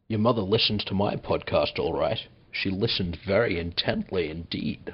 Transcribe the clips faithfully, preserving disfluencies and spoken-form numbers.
Your mother listens to my podcast, all right. She listened very intently indeed.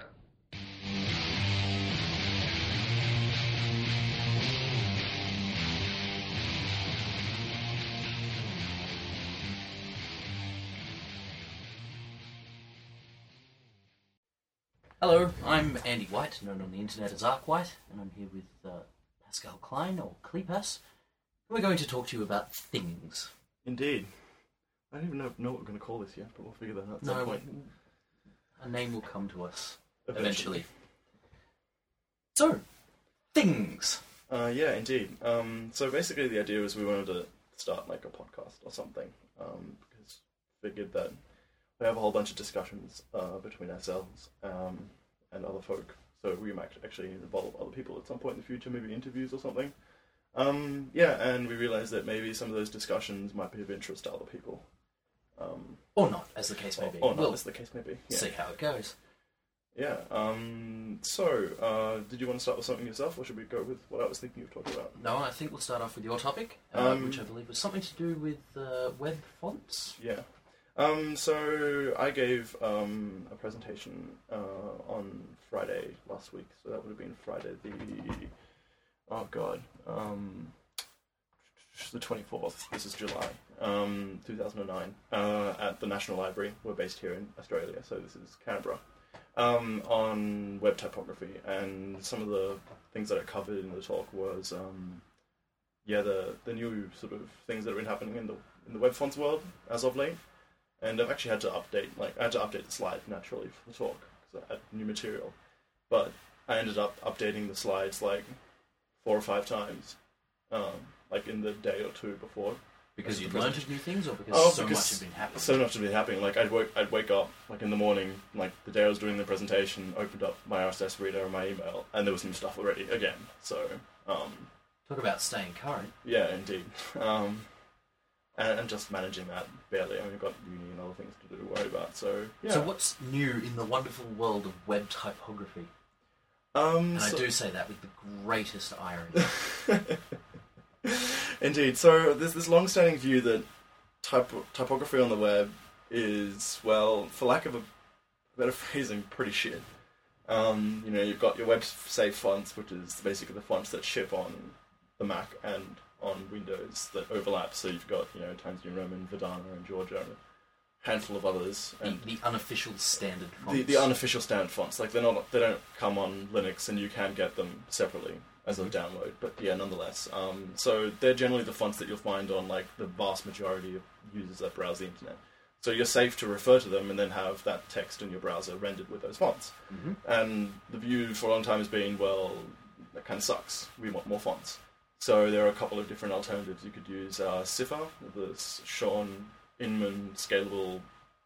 Hello, I'm Andy White, known on the internet as Ark White, and I'm here with uh, Pascal Klein, or Clepas. We're going to talk to you about things. Indeed. I don't even know, know what we're going to call this yet, but we'll figure that out at no, some point. A name will come to us Eventually. eventually. So, things. Uh, yeah, indeed. Um, so basically the idea was we wanted to start like a podcast or something, um, because we figured that we have a whole bunch of discussions uh, between ourselves um, and other folk, so we might actually involve other people at some point in the future, maybe interviews or something. Um, yeah, and we realised that maybe some of those discussions might be of interest to other people. Um, or not, as the case may or, be. Or not, we'll as the case may be. Yeah. see how it goes. Yeah, um, so, uh, did you want to start with something yourself, or should we go with what I was thinking of talking about? No, I think we'll start off with your topic, uh, Um, which I believe was something to do with uh, web fonts. Yeah. Um, so, I gave um, a presentation uh, on Friday last week, so that would have been Friday the... Oh, God. Um, the twenty-fourth, this is July, um, two thousand nine, uh, at the National Library. We're based here in Australia, so this is Canberra. Um, on web typography, and some of the things that I covered in the talk was, um, yeah, the the new sort of things that have been happening in the in the web fonts world as of late, and I've actually had to update, like I had to update the slides naturally for the talk because I had new material, but I ended up updating the slides like four or five times, um, like in the day or two before. Because you'd learned of new things, or because Oh, so because much had been happening? So much had been happening. Like I'd wake, I'd wake up like in the morning, like the day I was doing the presentation, opened up my R S S reader and my email, and there was new stuff already again. So, um, Talk about staying current. yeah, indeed. Um, and, and just managing that barely. I mean, I've got uni and other things to do to worry about. So, yeah. So what's new in the wonderful world of web typography? Um, And so- I do say that with the greatest irony. Indeed. So there's this long-standing view that type- typography on the web is, well, for lack of a better phrasing, pretty shit. Um, you know, you've got your web-safe fonts, which is basically the fonts that ship on the Mac and on Windows that overlap. So you've got, you know, Times New Roman, Verdana, and Georgia, and a handful of others. And the, the unofficial standard fonts. the, the unofficial standard fonts, like they're not, they don't come on Linux, and you can get them separately as a download, but yeah, nonetheless. Um, so they're generally the fonts that you'll find on like the vast majority of users that browse the internet. So you're safe to refer to them and then have that text in your browser rendered with those fonts. Mm-hmm. And the view for a long time has been, well, that kind of sucks. We want more fonts. So there are a couple of different alternatives. You could use uh, Cipher, the Sean Inman scalable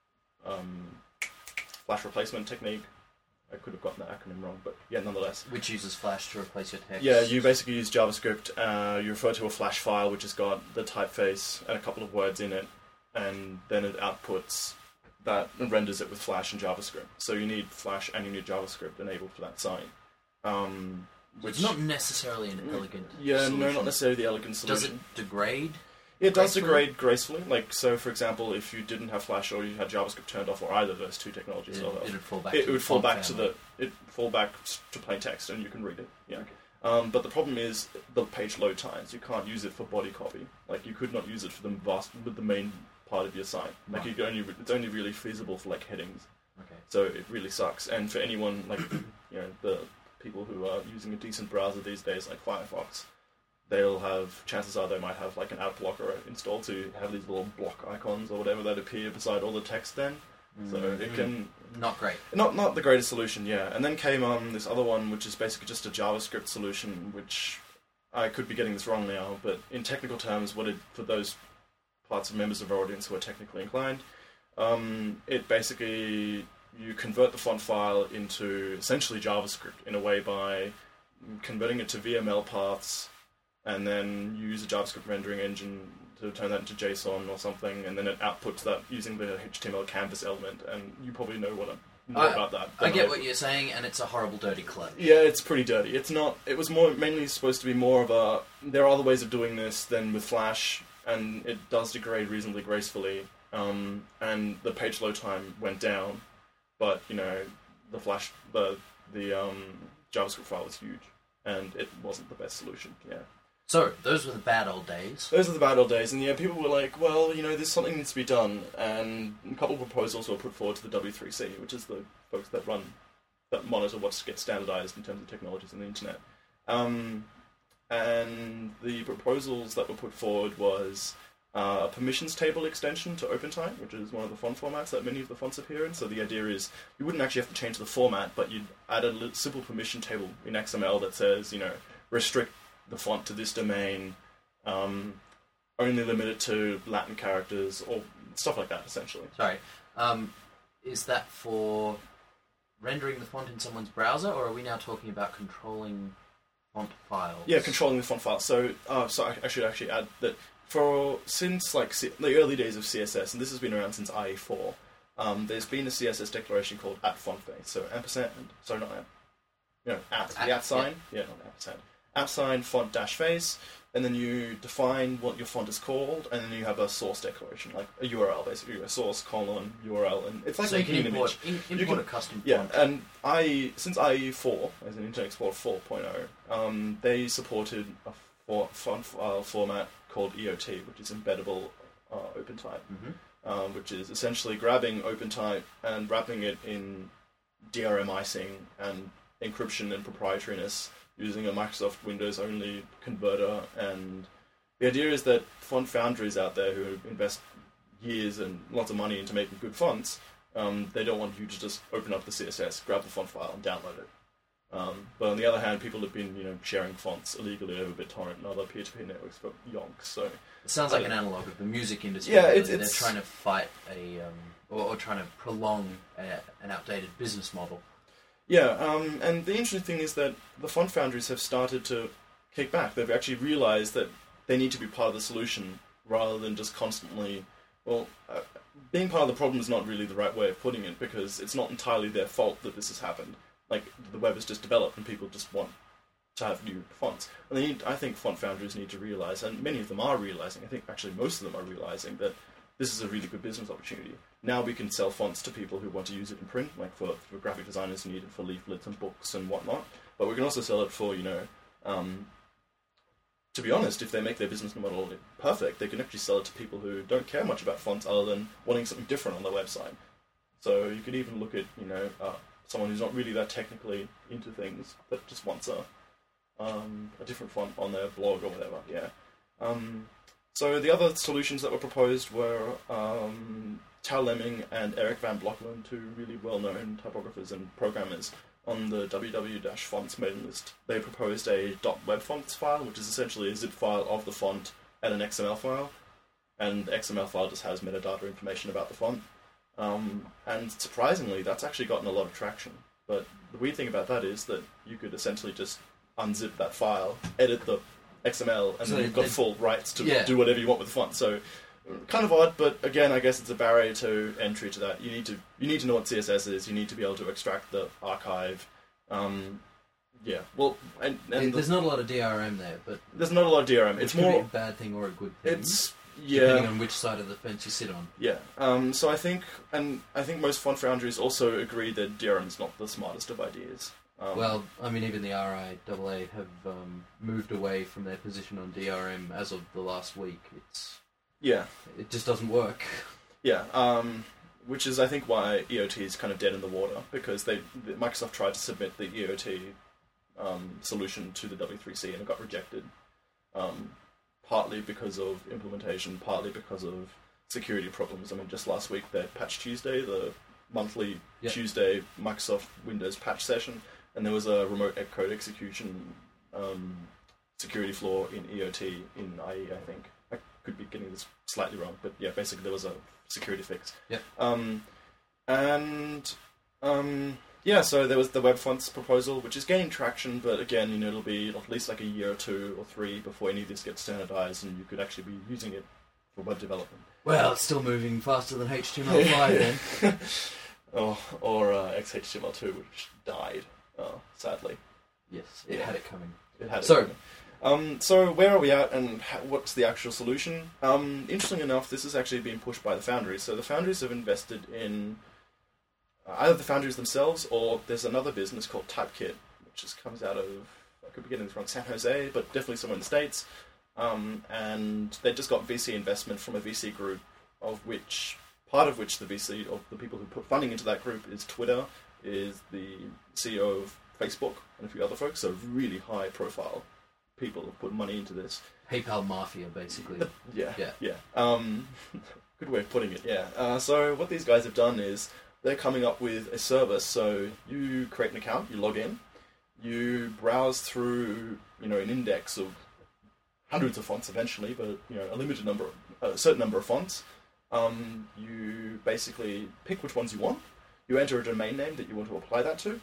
um, flash replacement technique. I could have gotten that acronym wrong, but yeah, nonetheless. Which uses Flash to replace your text. Yeah, you basically use JavaScript. Uh, you refer to a Flash file which has got the typeface and a couple of words in it, and then it outputs that and renders it with Flash and JavaScript. So you need Flash and you need JavaScript enabled for that site. Um, which It's not necessarily an elegant yeah, solution. no, not necessarily the elegant Does solution. it degrade? It does gracefully? degrade gracefully. Like, so for example, if you didn't have Flash or you had JavaScript turned off, or either of those two technologies, It, or it would fall back it to would the fall font back to family. the it fall back to plain text, and you can read it. Yeah. Um, but the problem is the page load times. You can't use it for body copy. Like, you could not use it for the vast with the main part of your site. Like, Right. you could only it's only really feasible for like headings. Okay. So it really sucks. And for anyone like you know the people who are using a decent browser these days, like Firefox, they'll have, chances are they might have like an ad blocker installed to have these little block icons or whatever that appear beside all the text then. So it can... Not great. Not not the greatest solution, yeah. And then came um, this other one, which is basically just a JavaScript solution, which I could be getting this wrong now, but in technical terms, what it, for those parts of members of our audience who are technically inclined, um, it basically, you convert the font file into essentially JavaScript in a way by converting it to V M L paths, and then you use a JavaScript rendering engine to turn that into JSON or something, and then it outputs that using the H T M L canvas element, and you probably know what I'm, more I, about that. I than get what you're saying, and it's a horrible, dirty club. Yeah, it's pretty dirty. It's not. It was more mainly supposed to be more of a. There are other ways of doing this than with Flash, and it does degrade reasonably gracefully. um, and the page load time went down, but you know the Flash the the um, JavaScript file was huge, and it wasn't the best solution. Yeah. So those were the bad old days. Those are the bad old days, and yeah, people were like, well, you know, there's something needs to be done, and a couple of proposals were put forward to the W three C, which is the folks that run, that monitor what gets standardized in terms of technologies on the internet. Um, and the proposals that were put forward was uh, a permissions table extension to OpenType, which is one of the font formats that many of the fonts appear in. So the idea is you wouldn't actually have to change the format, but you'd add a li- simple permission table in X M L that says, you know, restrict the font to this domain, um, only limit it to Latin characters, or stuff like that, essentially. Sorry. Um, is that for rendering the font in someone's browser, or are we now talking about controlling font files? Yeah, controlling the font file. So, uh, so I, I should actually add that for since like C- the early days of C S S, and this has been around since I E four, um, there's been a C S S declaration called at font face. So ampersand, sorry, not at, you know, at, At, the at sign, yeah. yeah, not ampersand. At sign font dash face, and then you define what your font is called, and then you have a source declaration, like a U R L, basically a source colon U R L, and it's like so you making can an import, image. in, You import can- a custom Yeah, font. and I since I E four, as in Internet Explorer four point oh, um, they supported a for, font file format called E O T, which is embeddable uh, OpenType, Mm-hmm. um, which is essentially grabbing OpenType and wrapping it in D R M icing and encryption and proprietariness using a Microsoft Windows-only converter. And the idea is that font foundries out there who invest years and lots of money into making good fonts, um, they don't want you to just open up the C S S, grab the font file, and download it. Um, but on the other hand, people have been, you know, sharing fonts illegally over BitTorrent and other peer-to-peer networks for yonks. So It sounds like an analogue of the music industry. Yeah, really. it's- it's- They're trying to fight a, um, or, or trying to prolong a, an outdated business model. Yeah, um, and the interesting thing is that the font foundries have started to kick back. They've actually realized that they need to be part of the solution rather than just constantly, well, uh, being part of the problem is not really the right way of putting it, because it's not entirely their fault that this has happened. Like, the web has just developed and people just want to have new fonts. And they need, I think font foundries need to realize, and many of them are realizing, I think actually most of them are realizing, that this is a really good business opportunity. Now we can sell fonts to people who want to use it in print, like for, for graphic designers who need it for leaflets and books and whatnot. But we can also sell it for, you know, um, to be honest, if they make their business model perfect, they can actually sell it to people who don't care much about fonts other than wanting something different on their website. So you could even look at, you know, uh, someone who's not really that technically into things, but just wants a um, a different font on their blog or whatever, yeah. Um, so the other solutions that were proposed were um, Tal Lemming and Eric Van Blockland, two really well-known typographers and programmers on the W W fonts mailing list. They proposed a .webfonts file, which is essentially a zip file of the font and an X M L file, and the X M L file just has metadata information about the font. Um, and surprisingly, that's actually gotten a lot of traction. But the weird thing about that is that you could essentially just unzip that file, edit the X M L, and So then you've got they- full rights to yeah. do whatever you want with the font. So, kind of odd, but again, I guess it's a barrier to entry to that. You need to you need to know what C S S is. You need to be able to extract the archive. Um, yeah, well, and, and There's the, not a lot of D R M there, but there's not a lot of D R M. which It's could be more. a bad thing or a good thing. It's depending yeah. on which side of the fence you sit on. Yeah. Um, so I think, and I think most font foundries also agree that D R M is not the smartest of ideas. Um, Well, I mean, even the R I A A have um, moved away from their position on D R M as of the last week. It's yeah, it just doesn't work. yeah. Um, which is, I think, why E O T is kind of dead in the water, because they Microsoft tried to submit the E O T um, solution to the W three C and it got rejected. Um, partly because of implementation, partly because of security problems. I mean, just last week they had Patch Tuesday, the monthly Yep. Tuesday Microsoft Windows patch session, and there was a remote code execution um, security flaw in E O T in I E, I think. I could be getting this slightly wrong, but yeah, basically there was a security fix. Yep. Um, and um, yeah, so there was the web fonts proposal, which is gaining traction, but again, you know, it'll be at least like a year or two or three before any of this gets standardized, and you could actually be using it for web development. Well, it's still moving faster than H T M L five then. or or uh, X H T M L two, which died, uh, sadly. Yes, it had it coming. It had it So- coming. Um, so where are we at, and ha- what's the actual solution? Um, interestingly enough, this is actually being pushed by the foundries. So the foundries have invested in uh, either the foundries themselves, or there's another business called Typekit, which just comes out of, I could be getting this wrong, San Jose, but definitely somewhere in the States. Um, and they just got V C investment from a V C group, of which part of which the V C, of the people who put funding into that group, is Twitter, is the C E O of Facebook, and a few other folks. So really high profile people have put money into this. PayPal mafia, basically. Yeah, Yeah. yeah. Um, good way of putting it. Yeah. Uh, so what these guys have done is they're coming up with a service. So you create an account, you log in, you browse through, you know, an index of hundreds of fonts eventually, but you know, a limited number, of, a certain number of fonts. Um, you basically pick which ones you want. You enter a domain name that you want to apply that to.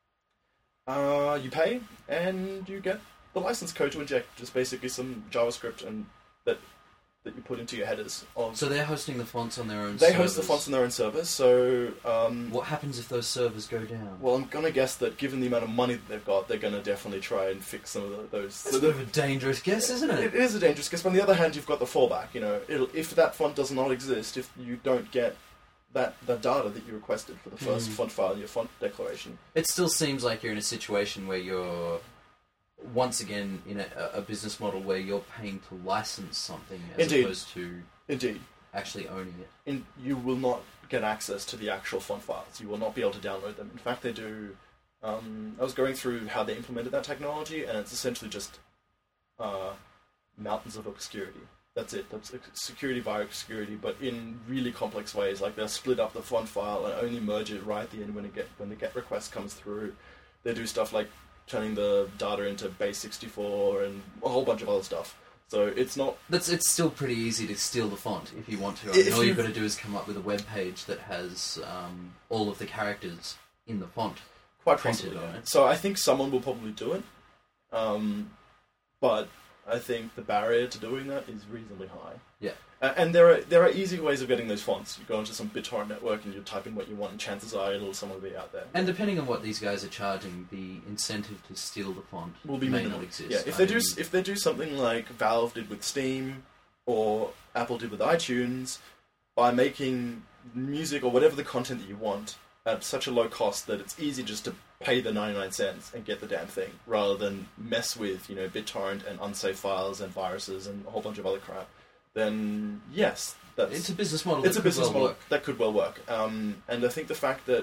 Uh, you pay, and you get the license code to inject. Just basically some JavaScript and that that you put into your headers. Of, So they're hosting the fonts on their own they servers. host the fonts on their own servers. So, um, What happens if those servers go down? well, I'm gonna guess that given the amount of money that they've got, they're gonna definitely try and fix some of the, those. That's a bit of a dangerous guess, isn't It it? is a dangerous guess, but on the other hand, you've got the fallback. You know, it'll, if that font does not exist, if you don't get that the data that you requested for the first Mm. font file in your font declaration, It still seems like you're in a situation where you're, once again, in a, a business model where you're paying to license something as Indeed. opposed to indeed, actually owning it. in, you will not get access to the actual font files. You will not be able to download them. In fact, they do. Um, I was going through how they implemented that technology, and it's essentially just uh, mountains of obscurity. That's it. That's security via obscurity, but in really complex ways. Like they'll split up the font file and only merge it right at the end when it get when the GET request comes through. They do stuff like turning the data into base sixty-four and a whole bunch of other stuff. So it's not. That's it's still pretty easy to steal the font if you want to. I If mean, all you- you've got to do is come up with a web page that has um, all of the characters in the font. Quite printed possibly. on it. So I think someone will probably do it, um, but I think the barrier to doing that is reasonably high. Yeah. Uh, and there are there are easy ways of getting those fonts. You go onto some BitTorrent network and you type in what you want, and chances are it'll someone will be out there. And depending on what these guys are charging, the incentive to steal the font Will be may minimal. not exist. Yeah, if I they do mean, if they do something like Valve did with Steam or Apple did with iTunes, by making music or whatever the content that you want at such a low cost that it's easy just to pay the ninety-nine cents and get the damn thing, rather than mess with, you know, BitTorrent and unsafe files and viruses and a whole bunch of other crap, then yes, that's it's a business model. it's that a could business well model work. that could well work. Um, and I think the fact that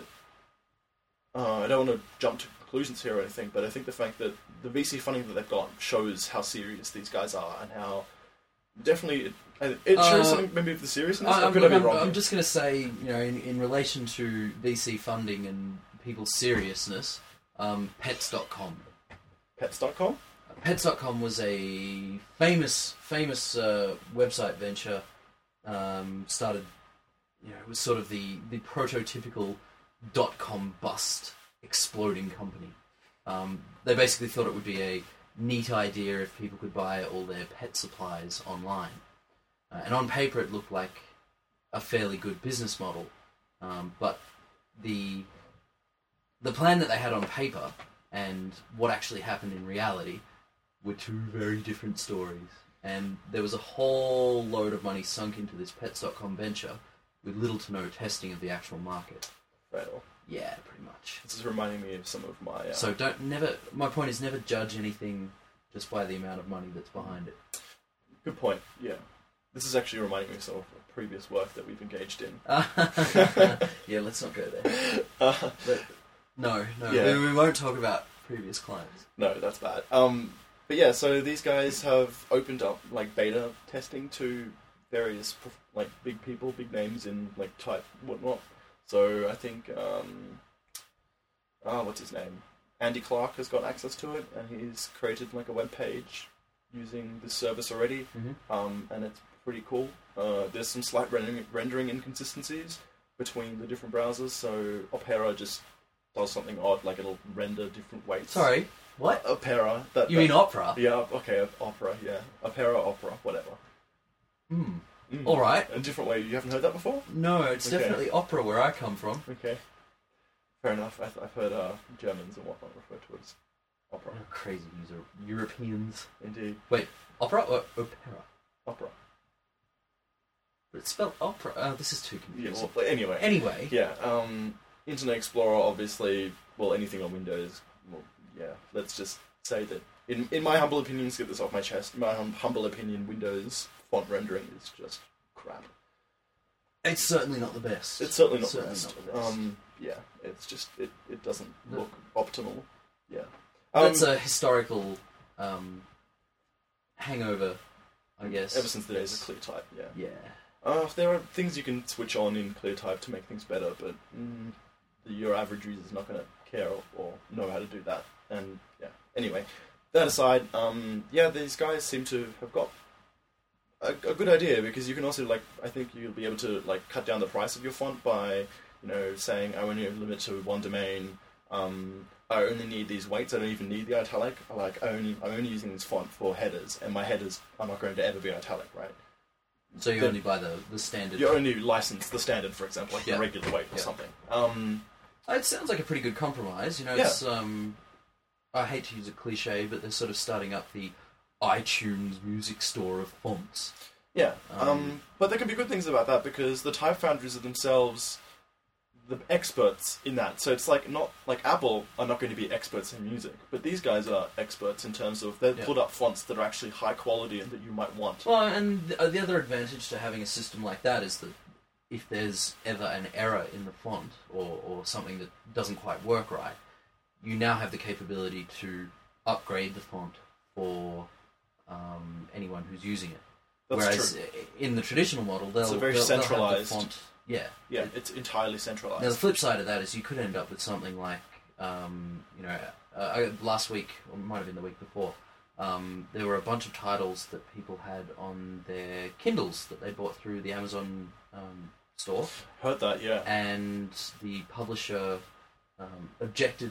uh, I don't want to jump to conclusions here or anything, but I think the fact that the V C funding that they've got shows how serious these guys are and how definitely it, it shows Uh, something maybe of the seriousness. I, I I'm, could I be I'm- wrong. I'm here? just going to say, you know, in, in relation to V C funding and people's seriousness, um, pets dot com. Pets dot com? Pets dot com was a famous, famous uh, website venture. Um, started, you know, it was sort of the, the prototypical dot-com bust exploding company. Um, they basically thought it would be a neat idea if people could buy all their pet supplies online. Uh, and on paper it looked like a fairly good business model. Um, but the the plan that they had on paper and what actually happened in reality were two very different stories. And there was a whole load of money sunk into this pets dot com venture with little to no testing of the actual market. Fail. Yeah, pretty much. This is reminding me of some of my... Uh, So don't never. My point is never judge anything just by the amount of money that's behind it. Good point, yeah. This is actually reminding me of some of the previous work that we've engaged in. Yeah, let's not go there. Uh, But no, no, Yeah. we, we won't talk about previous clients. No, that's bad. Um, but yeah, so these guys have opened up like beta testing to various prof- like big people, big names in like type whatnot. So I think um, ah, what's his name? Andy Clark has got access to it, and he's created like a web page using this service already, Mm-hmm. um, and it's pretty cool. Uh, there's some slight rendering, rendering inconsistencies between the different browsers. So Opera just does something odd, like it'll render different weights. Sorry, what? Opera. That, You that- mean opera? Yeah, okay, opera, yeah. Opera, opera, whatever. Hmm. Mm. All right. A different way. You haven't heard that before? No, it's Okay. definitely opera where I come from. Okay. Fair enough. I th- I've heard uh, Germans and whatnot refer to it as Opera. What crazy user Europeans. Indeed. Wait, opera or opera? Opera. But it's spelled opera. Oh, this is too Yeah, confusing. well, anyway. Anyway. Yeah, um, Internet Explorer, obviously, well, anything on Windows, well, yeah, let's just say that, in in my humble opinion, to get this off my chest, in my hum- humble opinion, Windows font rendering is just crap. It's certainly not the best. It's certainly not, certainly the, best. not the best. Um, yeah, it's just, it, it doesn't No. look optimal. Yeah. Um, That's a historical um, hangover, I guess. Ever since the days of ClearType, yeah. Yeah. Uh, there are things you can switch on in ClearType to make things better, but mm, the, your average user is not going to care or, or know how to do that. And yeah, anyway, that aside, um, yeah, these guys seem to have got a, a good idea, because you can also, like, I think you'll be able to like cut down the price of your font by, you know, saying I only limit to one domain. Um, I only need these weights. I don't even need the italic. I like I only I'm only using this font for headers, and my headers are not going to ever be italic, right? So you The- only buy the, the standard... You only license the standard, for example, like Yeah. the regular weight or Yeah. something. Um, It sounds like a pretty good compromise. You know, Yeah. it's... Um, I hate to use a cliche, but they're sort of starting up the iTunes music store of fonts. yeah, um, Um, but there can be good things about that, because the type foundries are themselves the experts in that. So it's like not like Apple are not going to be experts in music, but these guys are experts in terms of they've Yeah. put up fonts that are actually high quality and that you might want. Well, and the, uh, the other advantage to having a system like that is that if there's ever an error in the font or, or something that doesn't quite work right, you now have the capability to upgrade the font for um, anyone who's using it. That's Whereas true. i- in the traditional model, they'll, It's a very they'll, they'll have the centralized- font. Yeah. Yeah, it's entirely centralized. Now the flip side of that is you could end up with something like, um, you know, uh, last week or it might have been the week before, um, there were a bunch of titles that people had on their Kindles that they bought through the Amazon um, store, Heard that, yeah. and the publisher um, objected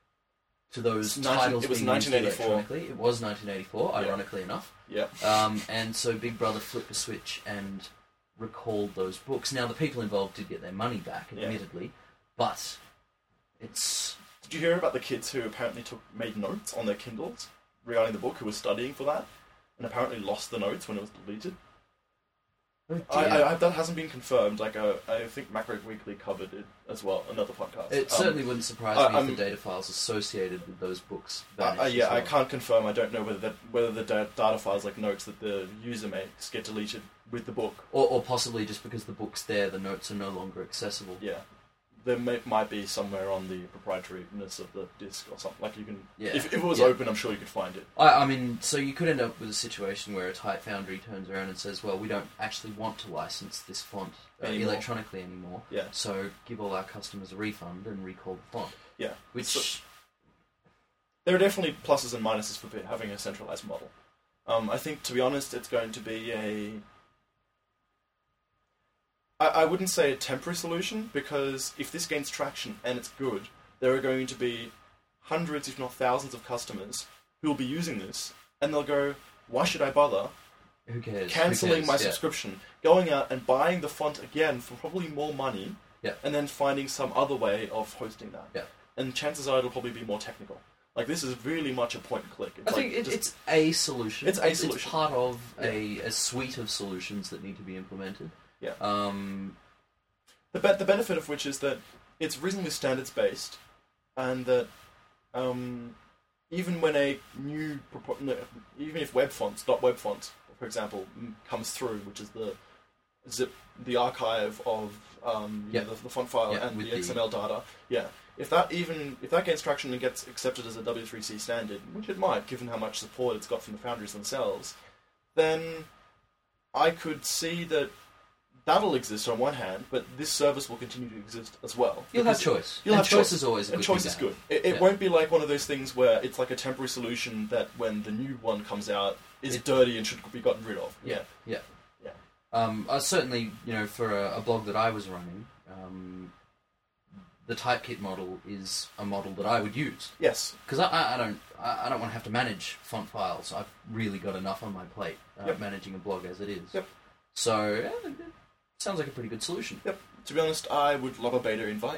to those It's nineteen titles it was being used nineteen eighty-four. electronically. It was nineteen eighty-four, Yeah. ironically enough. Yeah. Um, and so Big Brother flipped a switch and recalled those books. Now, the people involved did get their money back, Yeah. admittedly, but it's... Did you hear about the kids who apparently took made notes on their Kindles regarding the book, who were studying for that, and apparently lost the notes when it was deleted? Oh, I, dear. I, I, that hasn't been confirmed. Like, uh, I think Macro Weekly covered it as well, another podcast. It Um, certainly wouldn't surprise uh, me if um, the data files associated with those books Uh, vanished. uh, yeah, as I well. can't confirm. I don't know whether that whether the da- data files, like notes that the user makes, get deleted with the book. Or, or possibly just because the book's there, the notes are no longer accessible. Yeah, there may, might be somewhere on the proprietariness of the disk or something. Like you can, Yeah. if, if it was Yeah. open, I'm sure you could find it. I, I mean, so you could end up with a situation where a type foundry turns around and says, well, we don't actually want to license this font uh, Anymore. electronically anymore, Yeah, so give all our customers a refund and recall the font. yeah. Which, So- there are definitely pluses and minuses for having a centralized model. Um, I think, to be honest, it's going to be a. I, I wouldn't say a temporary solution, because if this gains traction and it's good, there are going to be hundreds, if not thousands, of customers who will be using this, and they'll go, "Why should I bother who cares? Who cancelling cares? my Yeah. subscription, going out and buying the font again for probably more money, Yeah. and then finding some other way of hosting that?" Yeah. And chances are it'll probably be more technical. Like, this is really much a point and click. It's I like think it, just- it's a solution. It's a It's solution. part of Yeah. a, a suite of solutions that need to be implemented. Yeah. Um, the be- the benefit of which is that it's reasonably standards based, and that um, even when a new propo- no, even if web fonts, dot web font, for example, m- comes through, which is the zip the archive of um, you Yeah. know, the, the font file Yeah, and with the the- X M L data. Yeah, if that even if that gains traction and gets accepted as a W three C standard, which it might, given how much support it's got from the foundries themselves, then I could see that that'll exist on one hand, but this service will continue to exist as well. you'll have Because- choice. You'll and have choice choice. is always a And good choice thing is to good. have. It, it Yeah. won't be like one of those things where it's like a temporary solution that when the new one comes out is It- dirty and should be gotten rid of. Yeah, yeah. Yeah. Um, I certainly, you know, for a, a blog that I was running, um, the Typekit model is a model that I would use Yes. because I, I, I don't, I, I don't want to have to manage font files. I've really got enough on my plate uh, Yep. managing a blog as it is. Yep. So yeah, it sounds like a pretty good solution. Yep. To be honest, I would love a beta invite.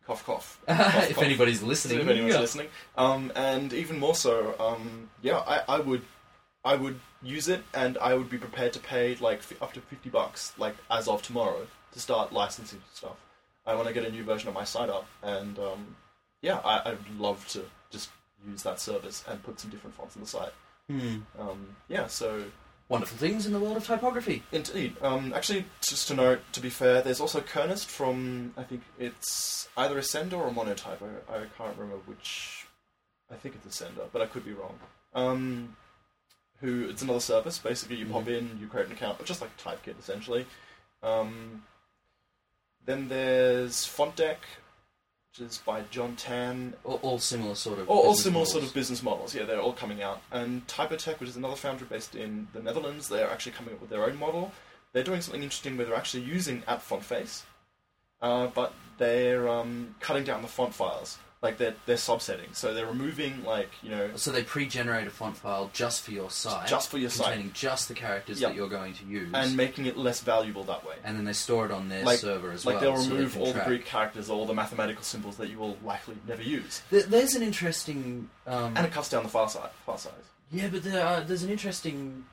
Cough, cough. cough if cough. anybody's listening. If anyone's yeah. listening. Um, and even more so, um, yeah, I, I would I would use it, and I would be prepared to pay like f- up to fifty bucks, like as of tomorrow, to start licensing stuff. I want to get a new version of my site up, and um, yeah, I, I'd love to just use that service and put some different fonts on the site. Hmm. Um, yeah, so Wonderful things in the world of typography. indeed. Um, actually, just to note, to be fair, there's also Kernest from, I think it's either Ascender or Monotype. I, I can't remember which. I think it's Ascender, but I could be wrong. Um, who it's another service. Basically, you pop in, you create an account, just like Typekit essentially. Um, then there's FontDeck, which is by John Tan. All, all similar sort of. All, all business similar models. sort of business models. Yeah, they're all coming out. And Typotech, which is another foundry based in the Netherlands, they're actually coming up with their own model. They're doing something interesting where they're actually using at font face, uh, but they're um, cutting down the font files. Like they're they're subsetting, so they're removing like you know So they pre-generate a font file just for your site, just for your site containing just the characters Yep. that you're going to use, and making it less valuable that way. and then they store it on their Like- server as Like well. they'll so they remove can all the track. Greek characters, all the mathematical symbols that you will likely never use, There- There's an interesting. Um, and it cuts down the file size. File size. Yeah, but there are, there's an interesting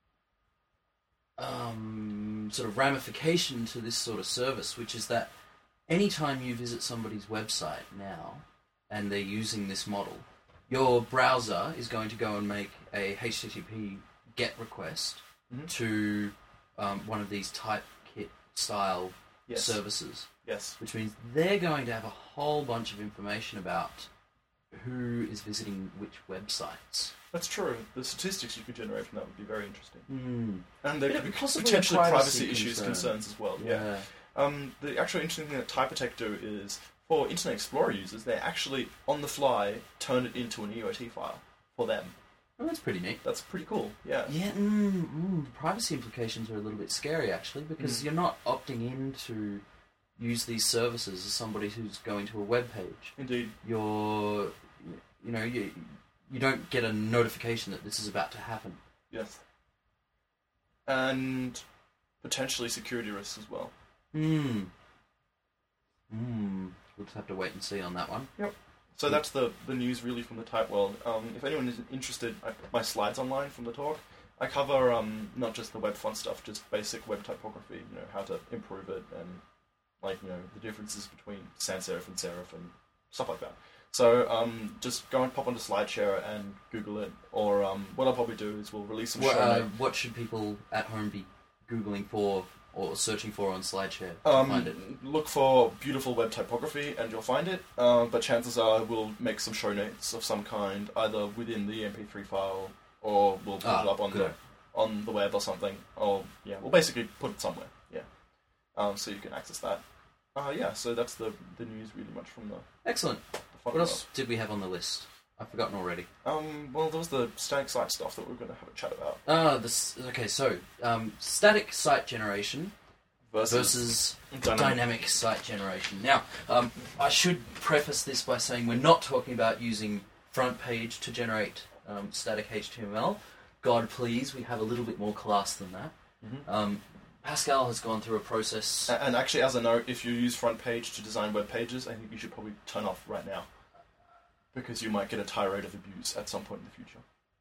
um, sort of ramification to this sort of service, which is that anytime you visit somebody's website now and they're using this model, your browser is going to go and make a H T T P GET request Mhm. to um, one of these Typekit style Yes. services, Yes. which means they're going to have a whole bunch of information about who is visiting which websites. That's true. The statistics you could generate from that would be very interesting. Mm. And there Yeah, could be possibly a potentially privacy privacy, issues, concern. concerns as well. Yeah. Yeah. Um, the actual interesting thing that Typotech do is, for Internet Explorer users, they actually, on the fly, turn it into an E O T file for them. Oh, that's pretty neat. That's pretty cool, yeah. Yeah, mm, mm, the privacy implications are a little bit scary, actually, because Mm. you're not opting in to use these services as somebody who's going to a web page. Indeed. You're, you know, you, you don't get a notification that this is about to happen. Yes. And potentially security risks as well. Hmm. Hmm. We'll just have to wait and see on that one. So that's the, the news really from the type world. Um, if anyone is interested, I put my slides online from the talk. I cover um, not just the web font stuff, just basic web typography, you know, how to improve it and like, you know, the differences between sans serif and serif and stuff like that. So um, just go and pop onto SlideShare and Google it, or um, what I'll probably do is we'll release some What, show uh, notes. what should people at home be Googling for or searching for on SlideShare to find it? Um, look for beautiful web typography and you'll find it, uh, but chances are we'll make some show notes of some kind, either within the M P three file, or we'll put Ah, it up on good. the on the web or something, or yeah, we'll basically put it somewhere, yeah, um, so you can access that. Uh, yeah, so that's the the news really much from the, Excellent. the fun What else did we have on the list? I've forgotten already. Um, well, there was the static site stuff that we're going to have a chat about. Ah, this. Okay, so um, static site generation Versus, versus dynamic. dynamic site generation. Now, um, I should preface this by saying we're not talking about using front page to generate um, static H T M L. God, please, we have a little bit more class than that. Mhm. Um, Pascal has gone through a process. A- And actually, as a note, if you use front page to design web pages, I think you should probably turn off right now, because you might get a tirade of abuse at some point in the future.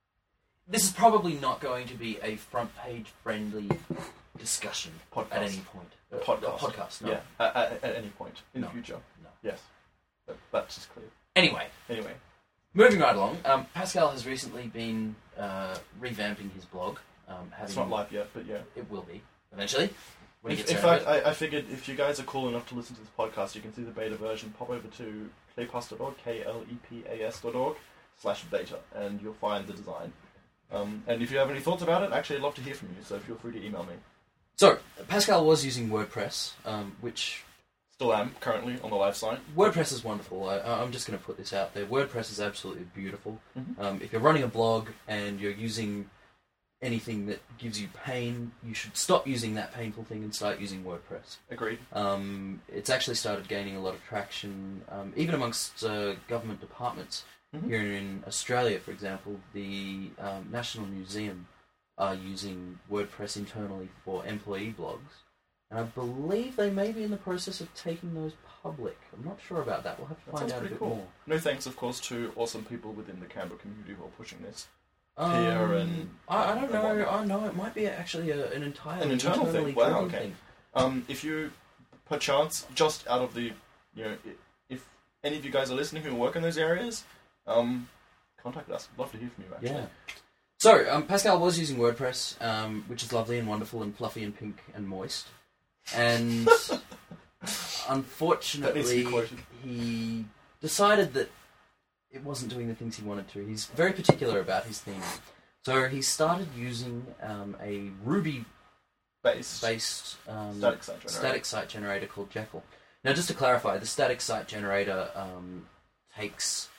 This is probably not going to be a front page friendly discussion Podcast. at any point. A Uh, podcast. A podcast, no. Yeah, at, at, at any point in No. the future. No. Yes. That, that's just clear. Anyway, Anyway. moving right along, um, Pascal has recently been uh, revamping his blog. Um, having, It's not live yet, but yeah. It will be, eventually. When he In, gets in around fact, it. I, I figured if you guys are cool enough to listen to this podcast, you can see the beta version. Pop over to klepas dot org, K L E P A S dot org, slash beta, and you'll find the design. Um, and if you have any thoughts about it, actually I'd love to hear from you, so feel free to email me. So, Pascal was using WordPress, um, which... Still am, currently, on the live site. WordPress is wonderful. I, I'm just going to put this out there. WordPress is absolutely beautiful. Mhm. Um, if you're running a blog and you're using anything that gives you pain, you should stop using that painful thing and start using WordPress. Agreed. Um, it's actually started gaining a lot of traction, um, even amongst uh, government departments. Mhm. Here in Australia, for example, the um, National Museum are using WordPress internally for employee blogs. And I believe they may be in the process of taking those public. I'm not sure about that. We'll have to That find sounds out a pretty bit cool. more. No thanks, of course, to awesome people within the Canberra community who are pushing this. Um, Here and- I, I don't and know. whatnot. I know it might be actually a, an entirely An internal thing? internally Wow, driven okay. thing. Um, if you, perchance, just out of the, you know, i- if any of you guys are listening who work in those areas, um, contact us. I'd love to hear from you, actually. Yeah. So, um, Pascal was using WordPress, um, which is lovely and wonderful and fluffy and pink and moist. And That needs to unfortunately, be quoted. he decided that it wasn't doing the things he wanted to. He's very particular about his theme. So he started using um, a Ruby-based Base. um, Static site generator. static site generator called Jekyll. Now, just to clarify, the static site generator um, takes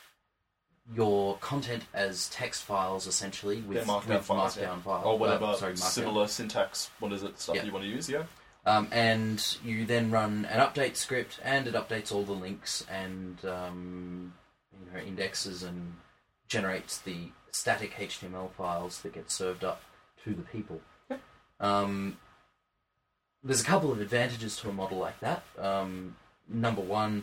your content as text files, essentially, with, They're markdown with files, markdown yeah. files. Or whatever uh, sorry, markdown. similar syntax, what is it, stuff Yeah. you want to use, yeah? Um, and you then run an update script, and it updates all the links and um, you know, indexes and generates the static H T M L files that get served up to the people. Yeah. Um, there's a couple of advantages to a model like that. Um, number one,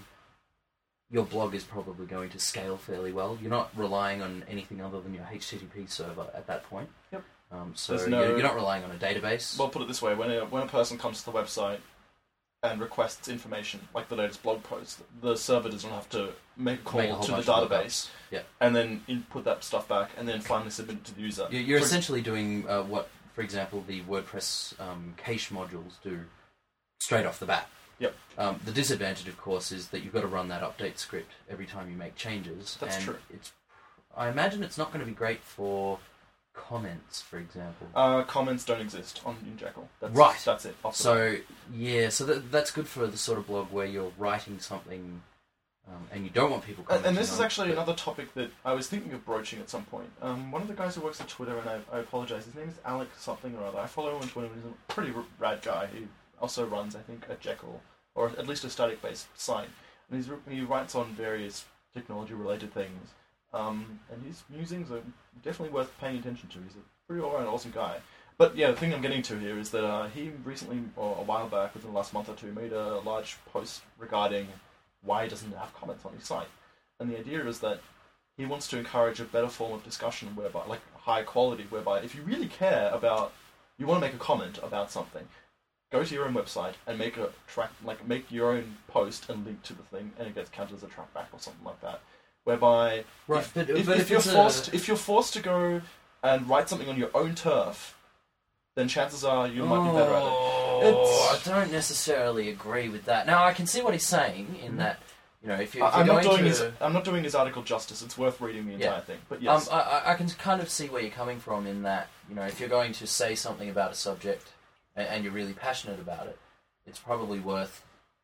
your blog is probably going to scale fairly well. You're not relying on anything other than your H T T P server at that point. Yep. Um, so There's no- you're, you're not relying on a database. Well, put it this way, when a, when a person comes to the website and requests information, like the latest blog post, the server doesn't have to make a call Make a whole to the bunch of database, Yeah. and then input that stuff back, and then finally submit it to the user. You're, you're For- essentially doing uh, what, for example, the WordPress um, cache modules do straight off the bat. Yep. Um, the disadvantage, of course, is that you've got to run that update script every time you make changes. That's and true. It's, I imagine it's not going to be great for comments, for example. Uh, comments don't exist on in Jekyll. That's, Right. That's it. off the bat. So, yeah, so that, that's good for the sort of blog where you're writing something um, and you don't want people And, commenting and this is on it, actually but- another topic that I was thinking of broaching at some point. Um, one of the guys who works at Twitter, and I, I apologize, his name is Alex something or other. I follow him on Twitter, and he's a pretty r- rad guy. He also runs, I think, a Jekyll, or at least a static-based site. And he's, he writes on various technology-related things. Um, and his musings are definitely worth paying attention to. He's a pretty all-around awesome guy. But yeah, the thing I'm getting to here is that uh, he recently, or a while back, within the last month or two, made a large post regarding why he doesn't have comments on his site. And the idea is that he wants to encourage a better form of discussion, whereby, like high quality, whereby if you really care about, you want to make a comment about something, go to your own website and make a track, like make your own post and link to the thing, and it gets counted as a trackback or something like that. Whereby, Right, if, but- if, but if if you're it's a- forced, if you're forced to go and write something on your own turf, then chances are you might be better at it. Oh, It's- I don't necessarily agree with that. Now, I can see what he's saying in that, you know, if, you, if I- I'm you're not going doing to... his. I'm not doing his article justice. It's worth reading the entire Yeah. thing. But yes, Um, I, I- I can kind of see where you're coming from in that, you know, if you're going to say something about a subject and, and you're really passionate about it, it's probably worth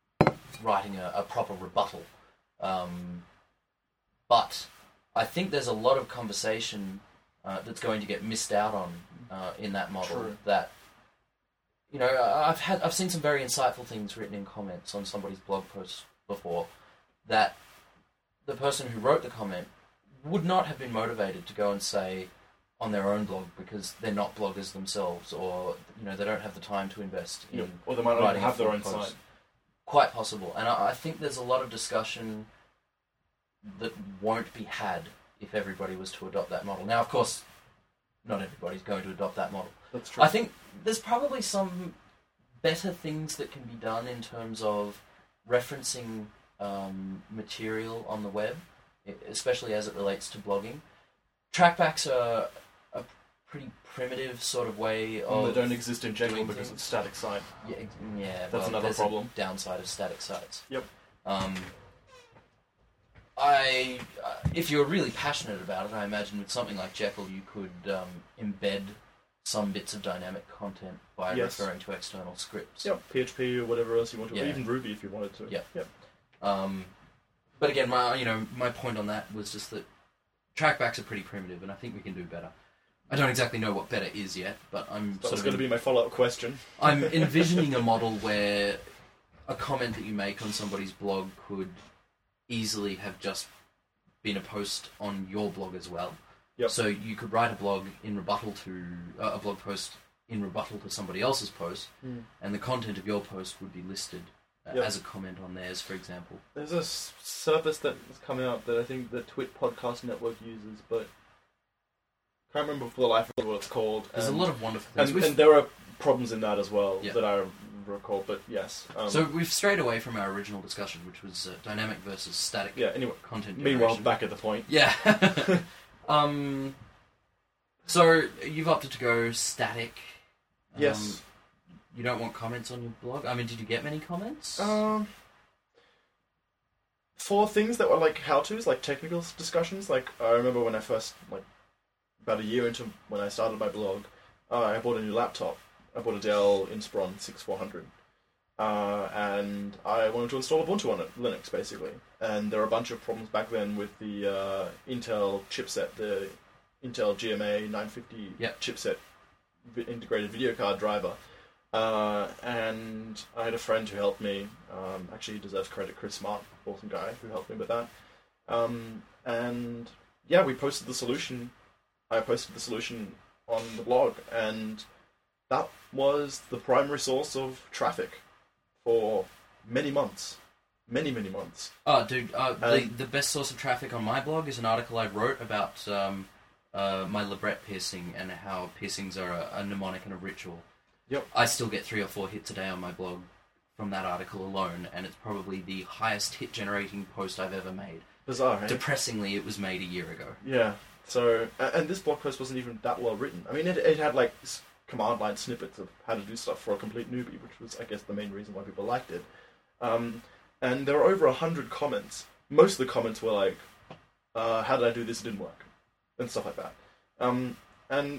writing a, a proper rebuttal. Um, but I think there's a lot of conversation uh, that's going to get missed out on uh, in that model. True. That, you know, I've had I've seen some very insightful things written in comments on somebody's blog post before that the person who wrote the comment would not have been motivated to go and say on their own blog because they're not bloggers themselves, or you know they don't have the time to invest in Yep. Or they might not even writing a have their full own post. site. Quite possible, and I, I think there's a lot of discussion that won't be had if everybody was to adopt that model. Now, of course, not everybody's going to adopt that model. That's true. I think there's probably some better things that can be done in terms of referencing um, material on the web, e- especially as it relates to blogging. Trackbacks are a pretty primitive sort of way Well, of... they don't exist in Jekyll doing because things. it's static site. Yeah, ex- yeah That's well, another there's problem. A downside of static sites. Yep. Um, I, uh, if you're really passionate about it, I imagine with something like Jekyll, you could um, embed some bits of dynamic content by Yes. referring to external scripts. Yep. P H P or whatever else you want to, or Yeah. even Ruby if you wanted to. Yep. Yep. Um, but again, my you know my point on that was just that trackbacks are pretty primitive, and I think we can do better. I don't exactly know what better is yet, but I'm That sort was of going to be my follow-up question. I'm envisioning a model where a comment that you make on somebody's blog could easily have just been a post on your blog as well. Yep. So you could write a blog in rebuttal to uh, a blog post in rebuttal to somebody else's post, Mm. and the content of your post would be listed uh, Yep. as a comment on theirs, for example. There's a s- service that is coming out that I think the Twit Podcast Network uses, but can't remember for the life of me what it's called. There's and, a lot of wonderful things. and, We've- and there are problems in that as well Yeah. that I recall. But yes, um, so we've strayed away from our original discussion, which was uh, dynamic versus static yeah. Anyway, content meanwhile, generation. back at the point. Yeah. um. So you've opted to go static. Um, Yes. You don't want comments on your blog? I mean, did you get many comments? Um, for things that were like how-tos, like technical discussions, like I remember when I first, like, about a year into when I started my blog, uh, I bought a new laptop. I bought a Dell Inspiron sixty-four hundred. Uh, and I wanted to install Ubuntu on it, Linux, basically. And there were a bunch of problems back then with the uh, Intel chipset, the Intel G M A nine fifty Yep. chipset vi- integrated video card driver. Uh, and I had a friend who helped me. Um, actually, he deserves credit. Chris Smart, awesome guy, who helped me with that. Um, and yeah, we posted the solution. I posted the solution on the blog, and that was the primary source of traffic for many months, many many months. Oh, dude, uh, the, Um, the best source of traffic on my blog is an article I wrote about um, uh, my labret piercing and how piercings are a, a mnemonic and a ritual. Yep. I still get three or four hits a day on my blog from that article alone, and it's probably the highest hit-generating post I've ever made. Bizarre, eh? Depressingly, it was made a year ago. Yeah. So, a- and this blog post wasn't even that well written. I mean, it it had like s- command line snippets of how to do stuff for a complete newbie, which was, I guess, the main reason why people liked it. Um, and there were over a hundred comments. Most of the comments were like, uh, "How did I do this? It didn't work," and stuff like that. Um, and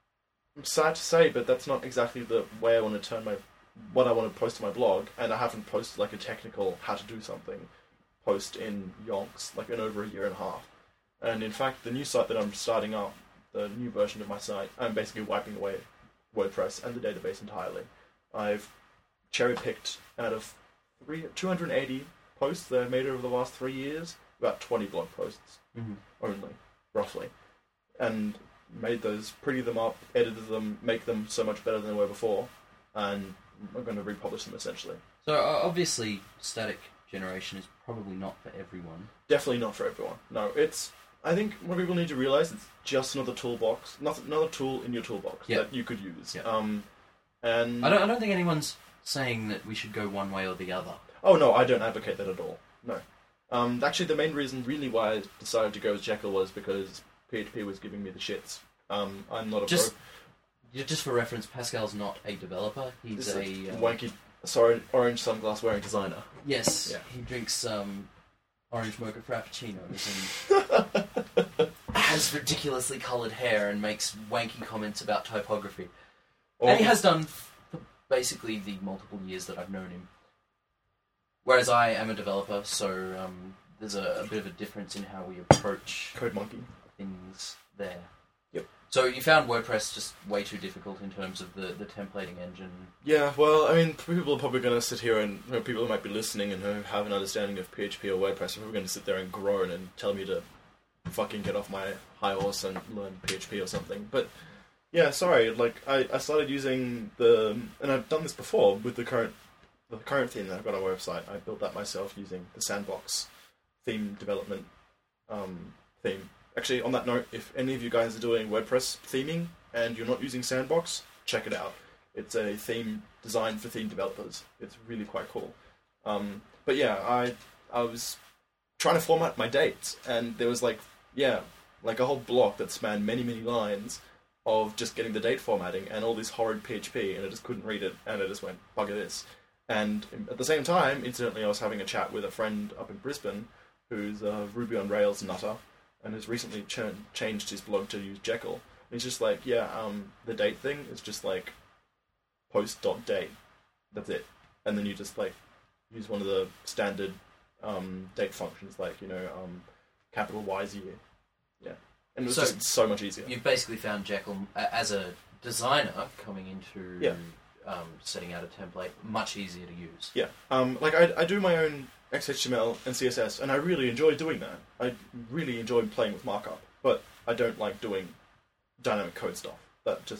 I'm sad to say, but that's not exactly the way I want to turn my what I want to post to my blog. And I haven't posted like a technical how to do something post in yonks, like in over a year and a half. And in fact, the new site that I'm starting up, the new version of my site, I'm basically wiping away WordPress and the database entirely. I've cherry-picked out of three, two hundred eighty posts that I've made over the last three years, about twenty blog posts Mm-hmm. only, roughly. And made those, pretty them up, edited them, make them so much better than they were before, and I'm going to republish them essentially. So, uh, obviously, static generation is probably not for everyone. Definitely not for everyone. No, it's. I think what people need to realize it's just another toolbox, not another tool in your toolbox Yep. that you could use. Yep. Um, and I don't, I don't think anyone's saying that we should go one way or the other. oh no, I don't advocate that at all. No. Um, actually, the main reason really why I decided to go with Jekyll was because P H P was giving me the shits. Um, I'm not a Just, pro. yeah, just for reference, Pascal's not a developer. He's This a is uh, wanky, sorry, orange sunglass wearing designer. yes. Yeah. He drinks um, orange mocha frappuccinos and has ridiculously coloured hair and makes wanky comments about typography. Or, And he has done for basically the multiple years that I've known him. Whereas I am a developer, so um, there's a, a bit of a difference in how we approach Code Monkey. things there. Yep. So you found WordPress just way too difficult in terms of the, the templating engine. Yeah, well, I mean, people are probably going to sit here and you know, people who might be listening and who have an understanding of P H P or WordPress are probably going to sit there and groan and tell me to fucking get off my high horse and learn P H P or something. But yeah, sorry, like I, I started using the, and I've done this before with the current the current theme that I've got on my website. I built that myself using the Sandbox theme development um, theme. Actually, on that note, if any of you guys are doing WordPress theming and you're not using Sandbox, check it out. It's a theme designed for theme developers. It's really quite cool. Um, but yeah, I I was trying to format my dates, and there was like, yeah, like a whole block that spanned many, many lines of just getting the date formatting and all this horrid P H P, and I just couldn't read it, and I just went, bugger this. And at the same time, incidentally, I was having a chat with a friend up in Brisbane who's a Ruby on Rails nutter, and has recently ch- changed his blog to use Jekyll. And he's just like, yeah, um, the date thing is just like post.date. That's it. And then you just like use one of the standard um, date functions, like, you know, um, capital Y Z. Yeah. And it was So- just so much easier. You've basically found Jekyll, uh, as a designer, coming into Yeah. um, setting out a template, much easier to use. Yeah. Um, like, I, I do my own X H T M L and C S S, and I really enjoy doing that. I really enjoy playing with markup, but I don't like doing dynamic code stuff. That just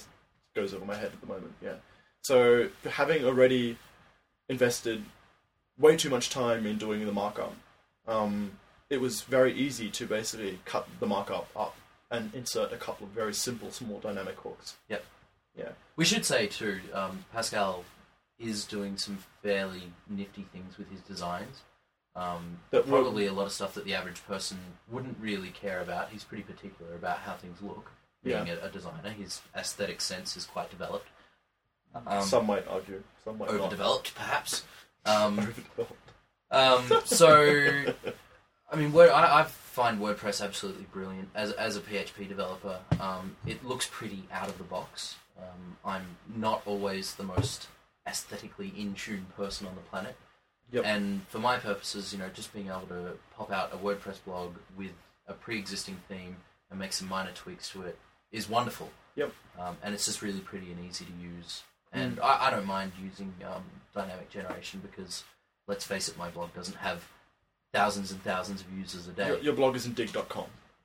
goes over my head at the moment. Yeah. So having already invested way too much time in doing the markup, um, it was very easy to basically cut the markup up and insert a couple of very simple, small dynamic hooks. Yep. Yeah. We should say too, um, Pascal is doing some fairly nifty things with his designs. Um, That were- probably a lot of stuff that the average person wouldn't really care about. He's pretty particular about how things look. Being Yeah. a, a designer, his aesthetic sense is quite developed. Um, Some might argue, some might overdeveloped, perhaps. Um, not. Overdeveloped. um, so, I mean, Word, I, I find WordPress absolutely brilliant as as a P H P developer. Um, it looks pretty out of the box. Um, I'm not always the most aesthetically in tune person on the planet. Yep. And for my purposes, you know, just being able to pop out a WordPress blog with a pre-existing theme and make some minor tweaks to it is wonderful. Yep. Um, and it's just really pretty and easy to use. And mm. I, I don't mind using um, dynamic generation because, let's face it, my blog doesn't have thousands and thousands of users a day. Your, your blog isn't dig dot com.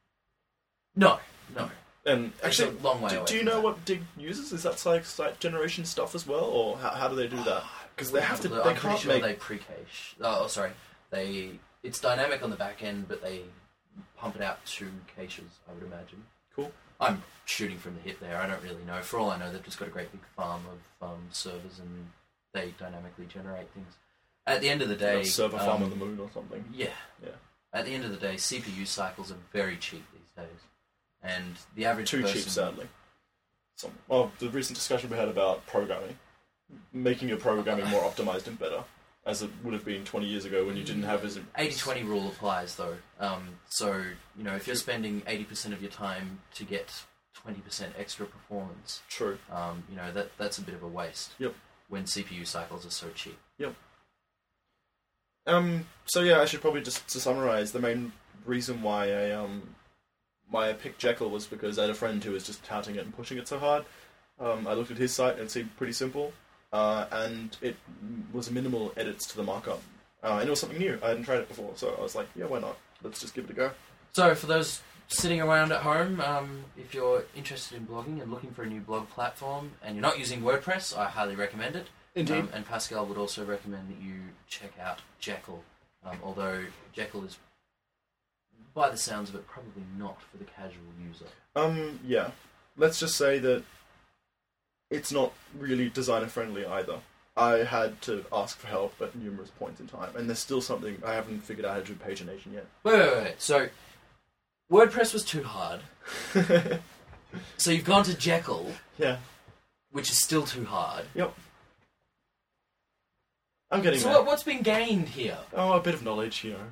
No, no. And actually, it's a long way do, away do you from know that. what Dig uses? Is that like site generation stuff as well, or how, how do they do that? Because they have to. They I'm can't pretty sure make. they pre-cache. Oh, sorry. They it's dynamic on the back end, but they pump it out to caches, I would imagine. Cool. I'm shooting from the hip there. I don't really know. For all I know, they've just got a great big farm of um, servers, and they dynamically generate things. At the end of the day, Like a server farm um, on the moon or something. Yeah. Yeah. At the end of the day, C P U cycles are very cheap these days, and the average Too person... cheap, sadly. Some, well, the recent discussion we had about programming, making your programming more optimized and better, as it would have been twenty years ago when you didn't have as... eighty twenty rule applies, though. Um, so, you know, if you're spending eighty percent of your time to get twenty percent extra performance, True. um, you know, that that's a bit of a waste. Yep. When C P U cycles are so cheap. Yep. Um. So yeah, I should probably just to summarize the main reason why I um why I picked Jekyll was because I had a friend who was just touting it and pushing it so hard. Um, I looked at his site and it seemed pretty simple, uh, and it was minimal edits to the markup, uh, and it was something new. I hadn't tried it before, so I was like, yeah, why not? Let's just give it a go. So, for those sitting around at home, um, if you're interested in blogging and looking for a new blog platform, and you're not using WordPress, I highly recommend it. Indeed. Um, and Pascal would also recommend that you check out Jekyll, um, although Jekyll is, by the sounds of it, probably not for the casual user. Um. Yeah. Let's just say that it's not really designer friendly either. I had to ask for help at numerous points in time, and there's still something I haven't figured out how to do pagination yet. Wait, wait, wait. So, WordPress was too hard. So you've gone to Jekyll, Yeah. which is still too hard. Yep. I'm getting So there. what, what's been gained here? Oh, a bit of knowledge, you know.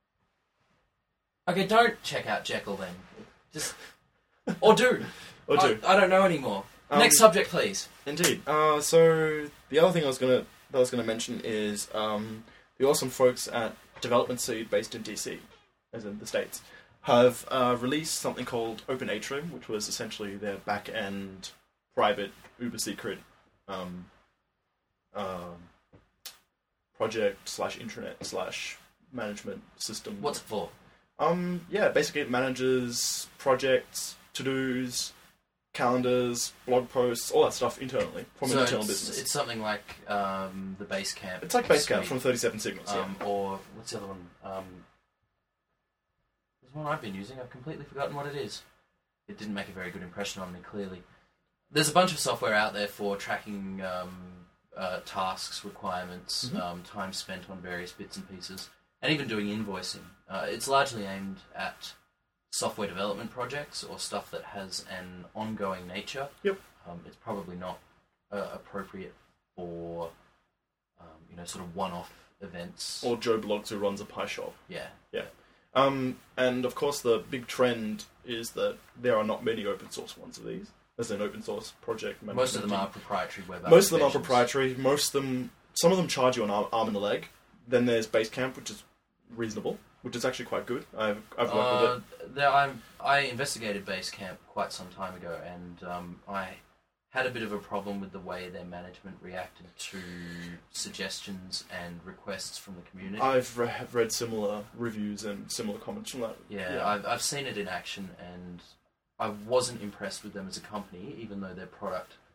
Okay, don't check out Jekyll then. Just or do. Or do. I, I don't know anymore. Um, Next subject, please. Indeed. Uh, so the other thing I was gonna that I was gonna mention is um, the awesome folks at Development Seed, based in D C, as in the States, have uh, released something called Open Atrium, which was essentially their back-end private uber secret um, um, project slash intranet slash management system. What's it for? Um, yeah, basically it manages projects, to-dos, calendars, blog posts, all that stuff internally, from so an internal it's, business. it's something like um, the Basecamp. It's like Basecamp suite, from thirty-seven Signals, yeah. um, or what's the other one? Um, there's one I've been using. I've completely forgotten what it is. It didn't make a very good impression on me, clearly. There's a bunch of software out there for tracking um, uh, tasks, requirements, Mm-hmm. um, time spent on various bits and pieces, and even doing invoicing. Uh, it's largely aimed at software development projects or stuff that has an ongoing nature. Yep. Um, it's probably not uh, appropriate for um, you know sort of one-off events. Or Joe Blogs, who runs a pie shop. Yeah. Yeah. Um, and of course the big trend is that there are not many open source ones of these. As an open source project management. Most of them team. are proprietary web Most of them are applications. proprietary. Most of them, some of them charge you an arm, arm and a leg. Then there's Basecamp, which is reasonable, which is actually quite good. I've I've worked Uh, with it. there, I I investigated Basecamp quite some time ago, and um, I had a bit of a problem with the way their management reacted to suggestions and requests from the community. I've re- have read similar reviews and similar comments from that. yeah, I've I've seen it in action, and I wasn't impressed with them as a company, even though their product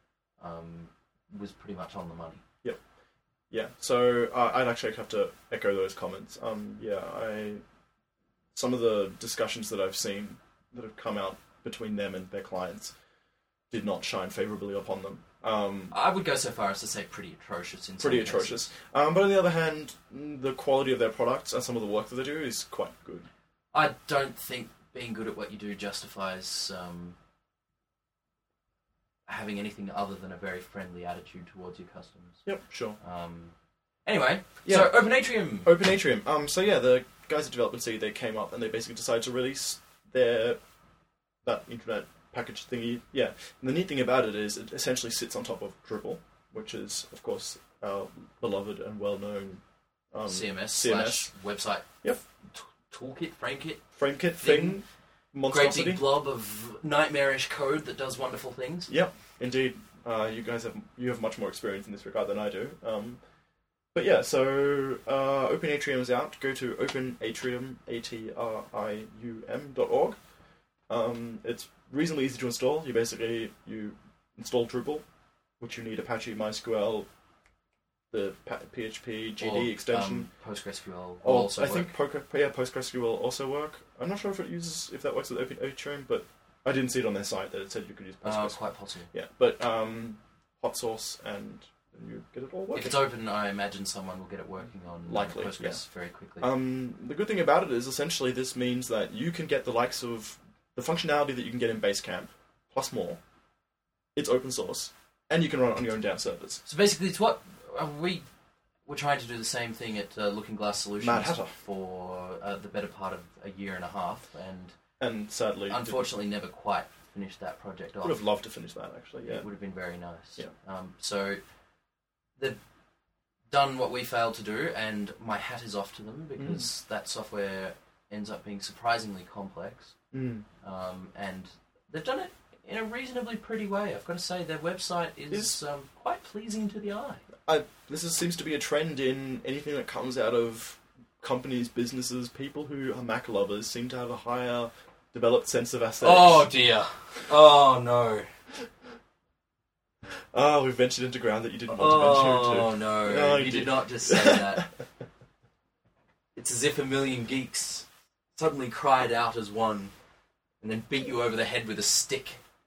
um, was pretty much on the money. Yep. Yeah. So uh, I'd actually have to echo those comments. Um, yeah, I some of the discussions that I've seen that have come out between them and their clients did not shine favourably upon them. Um, I would go so far as to say pretty atrocious in some pretty cases. atrocious. Um, but on the other hand, the quality of their products and some of the work that they do is quite good. I don't think being good at what you do justifies um, having anything other than a very friendly attitude towards your customers. Yep, sure. Um, anyway, Yeah. so Open Atrium. Open Atrium. Um, so yeah, the guys at Development Seed, they came up and they basically decided to release their that internet package thingy. Yeah, and the neat thing about it is it essentially sits on top of Drupal, which is of course our beloved and well-known um, C M S, C M S. slash website. Yep. T- toolkit, framekit. FrameKit Thing. thing, Great monstrosity. big blob of nightmarish code that does wonderful things. Yep, indeed. Uh, you guys have you have much more experience in this regard than I do. Um, but yeah, so uh, Open Atrium is out. Go to openatrium, A T R I U M dot org. Um, it's reasonably easy to install. You basically you install Drupal, which you need Apache, MySQL, the P H P G D Or, extension. Um, PostgreSQL will Oh, also I work. think Poke, yeah, PostgreSQL will also work. I'm not sure if it uses if that works with Open Atrium, but I didn't see it on their site that it said you could use Uh, PostgreSQL. quite possible. Yeah, but um, hot source and you get it all working. If it's open, I imagine someone will get it working on Likely, Postgres yeah. very quickly. Um, the good thing about it is essentially this means that you can get the likes of the functionality that you can get in Basecamp, plus more. It's open source, and you can run it on your own damn servers. So basically, it's what uh, we we're trying to do the same thing at uh, Looking Glass Solutions Mad Hatter. for uh, the better part of a year and a half, and And sadly, unfortunately, never quite finished that project off. would have loved to finish that actually. Yeah, It would have been very nice. Yeah. Um, so they've done what we failed to do, and my hat is off to them because Mm. that software ends up being surprisingly complex. mm. Um, and they've done it in a reasonably pretty way. I've got to say, their website is, Is- um, quite pleasing to the eye. I, this is, seems to be a trend in anything that comes out of companies, businesses. People who are Mac lovers seem to have a higher developed sense of aesthetics. Oh dear! Oh no! Ah, we've ventured into ground that you didn't want to venture Oh into. no! No, you you did did. not just say that. It's as if a million geeks suddenly cried out as one, and then beat you over the head with a stick.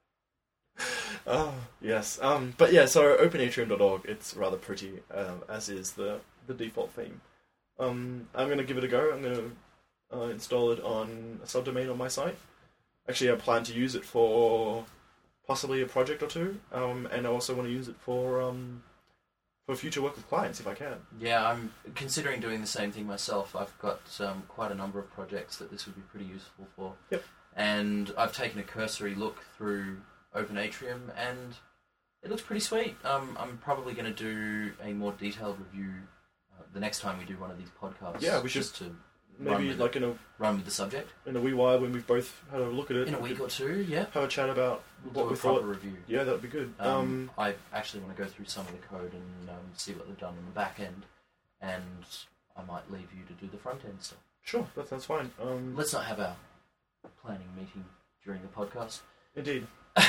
Oh, yes. Um, but yeah, so open atrium dot org, it's rather pretty, um, as is the, the default theme. Um, I'm going to give it a go. I'm going to uh, install it on a subdomain on my site. Actually, I plan to use it for possibly a project or two, um, and I also want to use it for um, for future work with clients if I can. Yeah, I'm considering doing the same thing myself. I've got um, quite a number of projects that this would be pretty useful for. Yep. And I've taken a cursory look through Open Atrium, and it looks pretty sweet. Um, I'm probably going to do a more detailed review uh, the next time we do one of these podcasts. Yeah, we should just to run Maybe with, like in a run with the subject in a wee while when we've both had a look at it. in a we week could or two. Yeah, have a chat about we'll what do we a proper thought. review. Yeah, that would be good. Um, Um, I actually want to go through some of the code and um, see what they've done on the back end, and I might leave you to do the front end stuff. sure, that sounds fine. Um, Let's not have our planning meeting during the podcast. Indeed.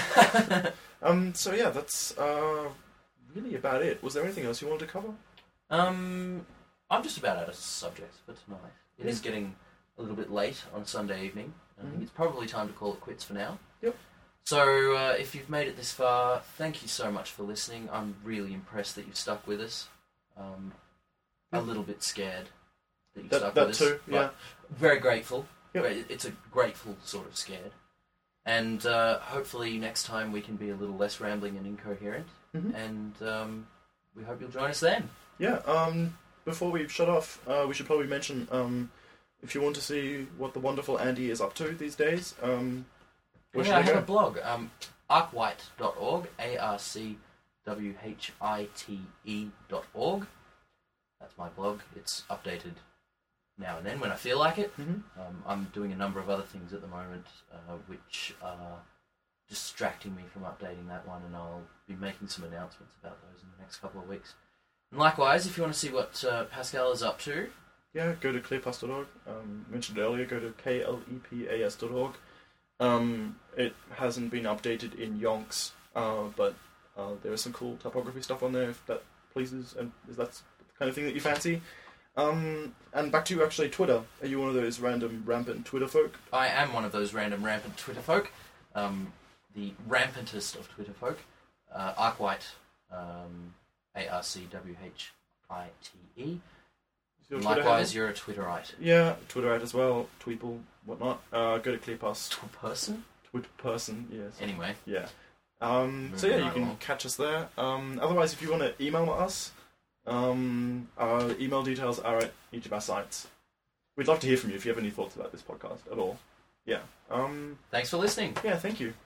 Um, so yeah, that's uh, really about it. Was there anything else you wanted to cover? um, I'm just about out of subjects for tonight. It Yeah. is getting a little bit late on a Sunday evening. I think Mhm. it's probably time to call it quits for now. Yep. So uh, if you've made it this far, thank you so much for listening. I'm really impressed that you've stuck with us. Um, a little bit scared that you've That, stuck that with too, us. yeah. but Very grateful. Yep. Gra- It's a grateful sort of scared. And uh, hopefully next time we can be a little less rambling and incoherent. Mhm. And um, we hope you'll join us then. Yeah, um, before we shut off, uh, we should probably mention, um, if you want to see what the wonderful Andy is up to these days, um, where Yeah, I should have I a go? blog, um, arcwhite dot org, A R C W H I T E dot org. That's my blog. It's updated now and then when I feel like it. Mhm. Um, I'm doing a number of other things at the moment, uh, which are distracting me from updating that one, and I'll be making some announcements about those in the next couple of weeks. And likewise, if you want to see what uh, Pascal is up to, Yeah, go to clearpass dot org. Um, mentioned earlier, go to K L E P A S dot org. Um, it hasn't been updated in yonks, uh, but Uh, there is some cool typography stuff on there if that pleases and if that's the kind of thing that you fancy. Um, and back to actually Twitter. Are you one of those random rampant Twitter folk? I am one of those random rampant Twitter folk. Um, the rampantest of Twitter folk. Uh, Arkwhite, um, A R C W H I T E. Your Likewise, you're a Twitterite. Yeah, Twitterite as well, Tweeple, whatnot. Uh, go to ClearPass. Twit person? Twit person, yes. Anyway. Yeah. Um, so yeah, you can catch us there. Um, otherwise, if you want to email us, um, our email details are at each of our sites. We'd love to hear from you if you have any thoughts about this podcast at all. Yeah. Um, Thanks for listening. Yeah, thank you.